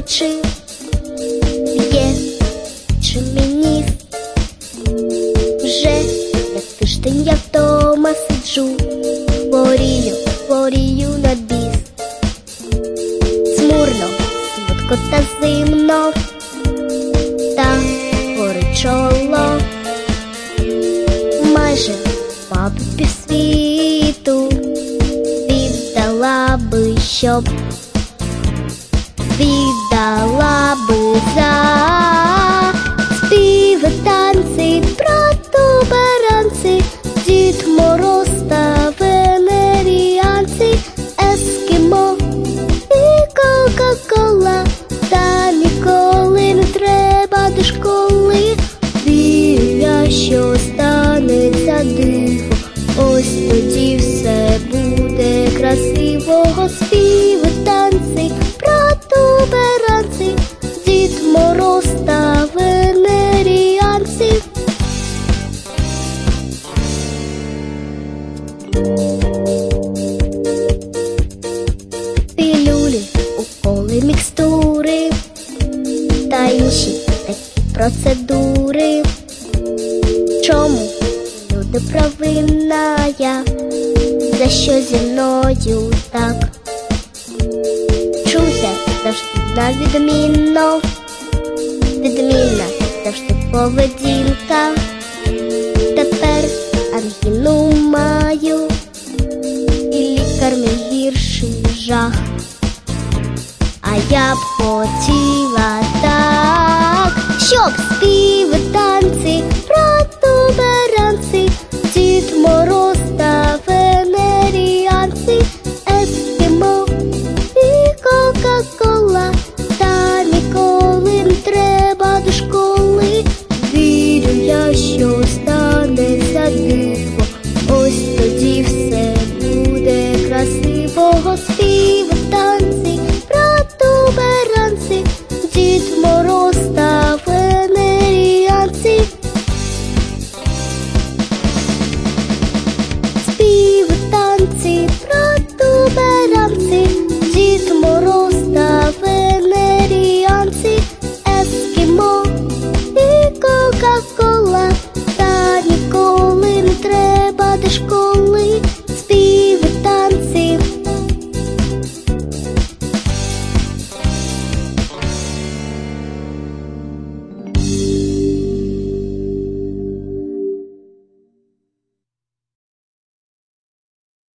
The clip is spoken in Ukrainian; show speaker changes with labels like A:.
A: очі, є чи мені вже як тиждень я вдома сиджу, хворію на біс. Смурно, солодко та зимно, та горить чоло. Майже, мабуть, півсвіту віддала би, щоб віддала би за співи, танці, протуберанці, Дід Мороз та венеріанці, ескімо і кока-кола. Та ніколи не треба до школи, віря, що станеться диво, ось тоді все буде красиво. Співи, танці, протуберанці, Дід Мороз та венеріанці. Пілюлі, уколи, мікстури та інші такі процедури. Чому люди провинна я? За що зі мною так? Чуся завжди на відмінно, відмінна завжди поведінка. Тепер ангіну маю, і лікар мій гірший жах. А я б хотів